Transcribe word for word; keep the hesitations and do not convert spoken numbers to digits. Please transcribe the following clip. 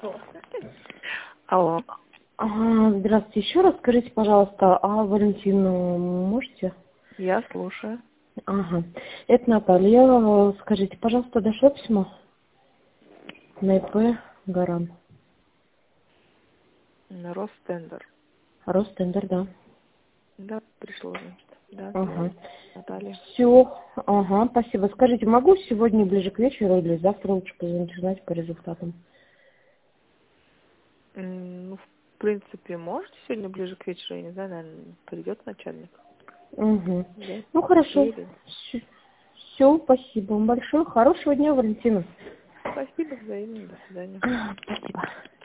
Алло. А, Здравствуйте еще раз. Скажите, пожалуйста, а Валентину можете? Я слушаю. Ага. Это Наталья. Скажите, пожалуйста, дошло письмо? На ИП Гаран. На Ростендер. Ростендер, да. Да, пришло, значит. Да, Ага. Наталья. Все. Ага, спасибо. Скажите, могу сегодня ближе к вечеру или завтра лучше позвонить, узнать по результатам? М, Ну, в принципе, можете сегодня ближе к вечеру, я не знаю, наверное, придет начальник. Угу. Да? Ну, хорошо. Или... Все, спасибо вам большое. Хорошего дня, Валентина. Спасибо, взаимно, до свидания. Спасибо.